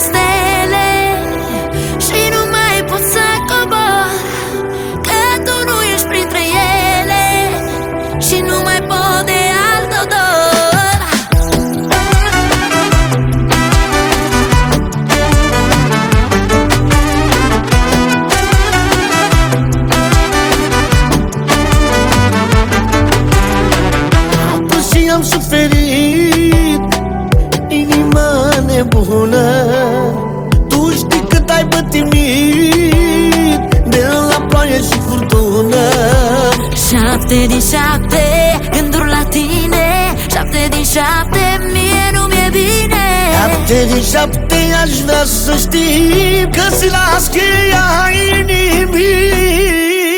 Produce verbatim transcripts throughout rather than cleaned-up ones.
stele și nu mai pot să cobor, că tu nu ești printre ele și nu mai pot de alt odor. Și am suferit, inima nebună. Tu știi cât ai pătimit de la ploaie și furtună. Șapte din șapte gânduri la tine, șapte din șapte mie nu mi-e bine. Șapte din șapte aș vrea să știi că ți las cheia inimii.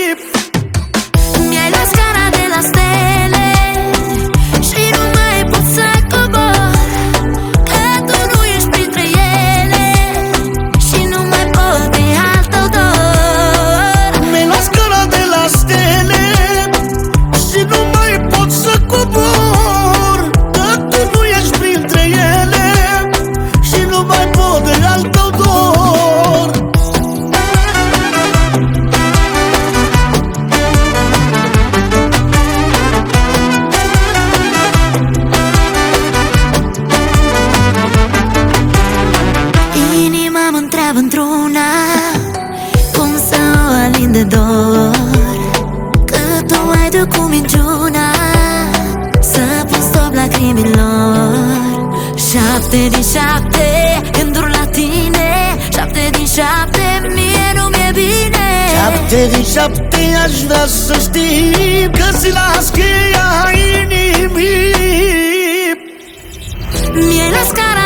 Mi-ai luat scara de la stele și nu mai pot să cobor, că tu nu ești printre ele și nu mai pot de alt odor. Mi-ai luat scara de la stele și nu mai pot să cobor, că tu nu ești printre ele și nu mai pot de alt odor. Inima mă întreabă într-una cum să o alin de dor, că tu ai de cu minciuna să pun stop lacrimilor. Șapte din șapte gânduri la tine, șapte din șapte mie nu mi-e bine. Șapte din șapte aș vrea să știi că ți las cheia inimii. Mi-ai luat scara